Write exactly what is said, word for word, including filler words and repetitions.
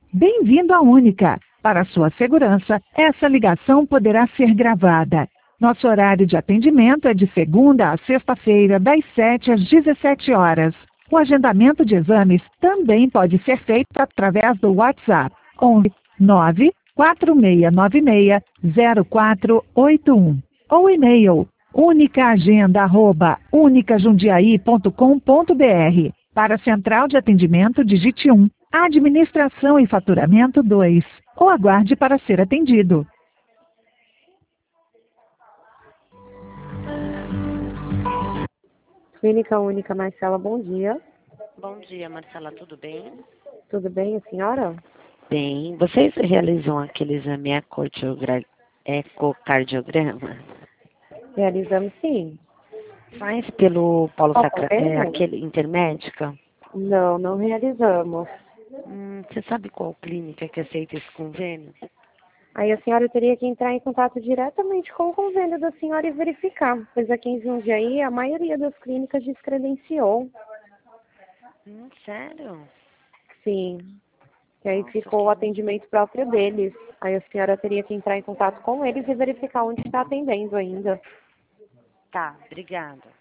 Bem-vindo à Única. Para sua segurança, essa ligação poderá ser gravada. Nosso horário de atendimento é de segunda a sexta-feira, das sete às dezessete horas. O agendamento de exames também pode ser feito através do WhatsApp onze nove quatro seis nove seis zero quatro oito um ou e-mail unicaagenda arroba unicajundiaí ponto com ponto br. Para a central de atendimento, digite um. Administração e faturamento dois. Ou aguarde para ser atendido. Clínica Única Marcela, bom dia. Bom dia, Marcela, tudo bem? Tudo bem, a senhora? Bem. Vocês realizam aquele exame ecordiogra- ecocardiograma? Realizamos sim. Faz pelo Paulo Qual Sacra... convênio? É, aquele Intermédica? Não, não realizamos. Hum, você sabe qual clínica que aceita esse convênio? Aí a senhora teria que entrar em contato diretamente com o convênio da senhora e verificar, pois aqui em Jundiaí a maioria das clínicas descredenciou. Hum, sério? Sim. E aí Nossa, ficou o que- atendimento próprio deles. Aí a senhora teria que entrar em contato com eles e verificar onde está atendendo ainda. Tá, obrigada.